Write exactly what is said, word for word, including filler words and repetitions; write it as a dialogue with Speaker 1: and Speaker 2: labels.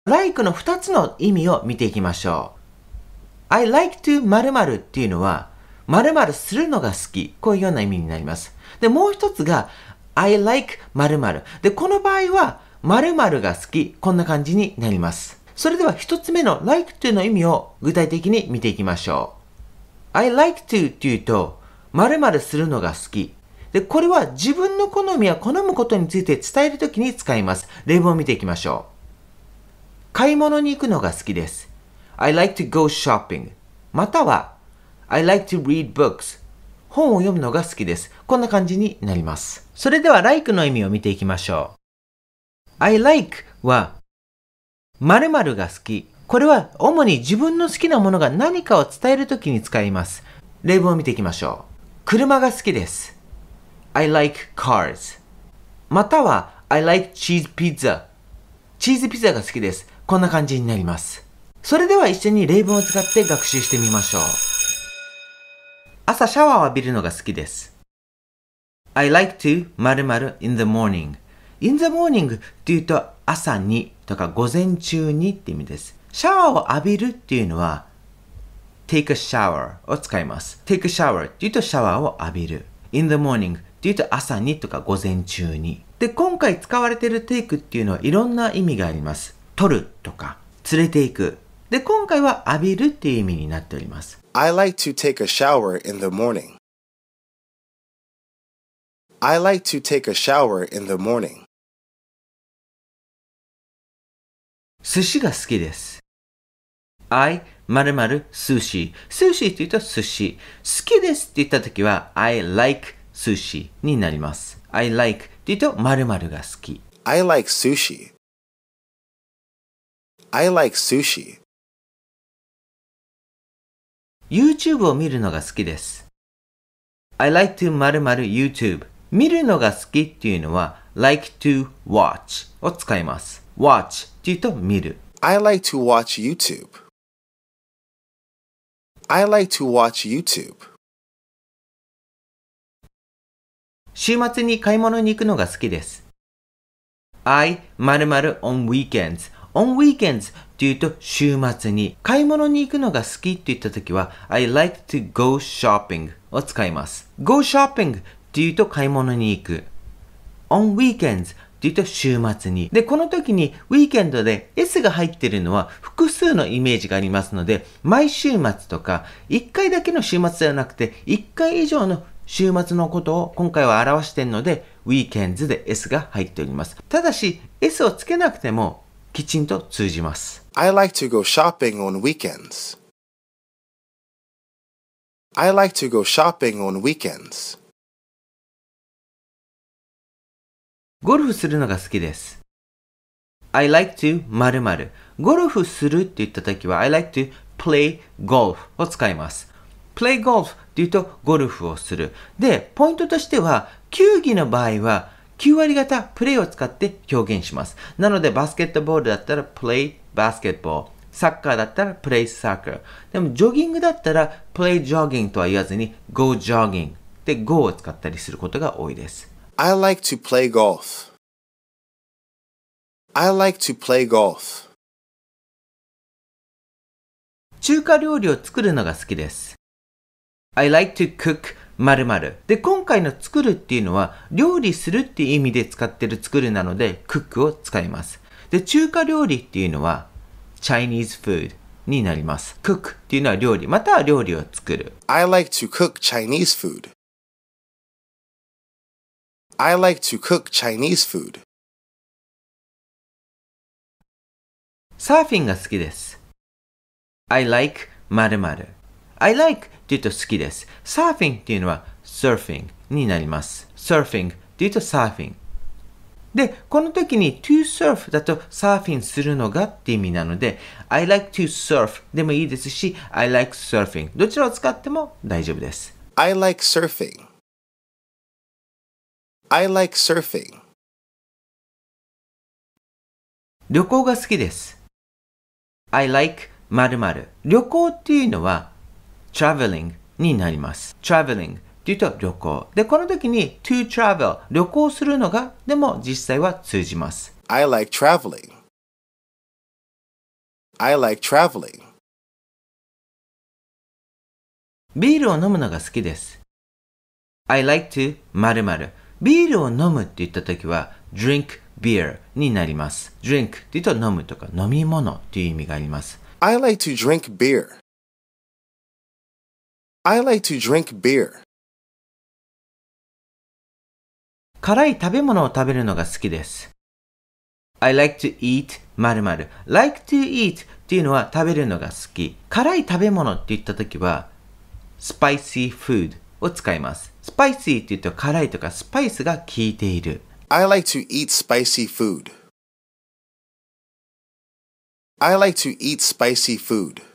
Speaker 1: like のふたつの意味を見ていきましょう。I like to 〇〇っていうのは、〇〇するのが好き。こういうような意味になります。で、もう一つが、I like 〇〇。で、この場合は、〇〇が好き。こんな感じになります。それでは一つ目の like to の意味を具体的に見ていきましょう。I like to っていうと、〇〇するのが好き。で、これは自分の好みや好むことについて伝えるときに使います。例文を見ていきましょう。買い物に行くのが好きです。I like to go shopping. または、I like to read books. 本を読むのが好きです。こんな感じになります。それでは like の意味を見ていきましょう。I like は、〇〇が好き。これは主に自分の好きなものが何かを伝えるときに使います。例文を見ていきましょう。車が好きです。I like cars. または、I like cheese pizza. チーズピザが好きです。こんな感じになります。それでは一緒に例文を使って学習してみましょう。朝シャワーを浴びるのが好きです。I like to 〇〇 in the morning. in the morning っていうと朝にとか午前中にって意味です。シャワーを浴びるっていうのは take a shower を使います。take a shower っていうとシャワーを浴びる。in the morning っていうと朝にとか午前中に。で、今回使われている take っていうのはいろんな意味があります。取るとか連れて行く。で、今回は浴びるっていう意味になっております。
Speaker 2: I like to take a shower in the morning. I like to take a shower in the morning.
Speaker 1: 寿司が好きです。I 〇〇寿司。寿司って言うと寿司。好きですって言ったときは I like 寿司になります。I like って言うと〇〇が好き。
Speaker 2: I like sushi. I like sushi.
Speaker 1: YouTube を見るのが好きです。I like to 〇〇 YouTube。見るのが好きっていうのは like to watch を使います。watch っていうと見る。
Speaker 2: I like to watch YouTube. I like to watch YouTube.
Speaker 1: 週末に買い物に行くのが好きです。I 〇〇 on weekends。on weekends っていうと週末に買い物に行くのが好きって言ったときは I like to go shopping を使います。go shopping っていうと買い物に行く。on weekends っていうと週末に。で、この時に weekend で S が入っているのは複数のイメージがありますので、毎週末とかいっかいだけの週末ではなくていっかい以上の週末のことを今回は表しているので weekends で S が入っております。ただし S をつけなくてもきちんと通じます。
Speaker 2: I like to go shopping on weekends. I like to go shopping on weekends.
Speaker 1: ゴルフするのが好きです。I like to 〇〇。ゴルフするって言ったときは I like to play golf を使います。play golf って言うとゴルフをする。で、ポイントとしては球技の場合はきゅう割方プレイを使って表現します。なのでバスケットボールだったら play basketball。サッカーだったら play soccer。でもジョギングだったら play jogging とは言わずに go jogging で go を使ったりすることが多いです。
Speaker 2: I like to play golf. I like to play golf.
Speaker 1: 中華料理を作るのが好きです。I like to cook 〇〇。で、今回の作るっていうのは料理するっていう意味で使っている作るなので cook を使います。で、中華料理っていうのは Chinese food になります。cook っていうのは料理、または料理を作る。
Speaker 2: I like to cook Chinese food. I like to cook Chinese food.
Speaker 1: サーフィンが好きです。I like 〇〇。I like って言うと好きです。サーフィンっていうのは surfing になります。surfing って言うとサーフィン。で、この時に to surf だとサーフィンするのがって意味なので I like to surf でもいいですし I like surfing どちらを使っても大丈夫です。
Speaker 2: I like surfing. I like surfing.
Speaker 1: 旅行が好きです。I like 〇〇。旅行っていうのは traveling になります。traveling っていうと旅行。で、この時に to travel 旅行するのがでも実際は通じます。
Speaker 2: I like traveling. I like traveling.
Speaker 1: ビールを飲むのが好きです。I like to 〇〇。ビールを飲むって言ったときは drink beer になります。drink って言うと飲むとか飲み物っていう意味があります。
Speaker 2: I like to drink beer. I like to drink beer.
Speaker 1: 辛い食べ物を食べるのが好きです。I like to eat 〇〇。like to eat っていうのは食べるのが好き。辛い食べ物って言ったときは spicy food を使います。spicy って言うと辛いとかスパイスが効いている。
Speaker 2: I like to eat spicy food. I like to eat spicy food.